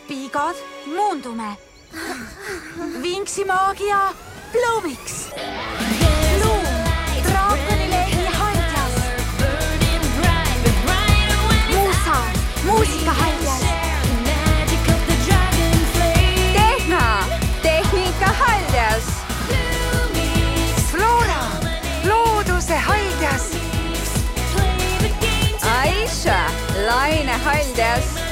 piigad, muundume. Vinksi maagia, Bluemix. Loom, draakonilehi haidjas. Muusa, muusikahaidjas. Tehna, tehnika haidjas. Flora, looduse haidjas. Aisha, laine haidjas.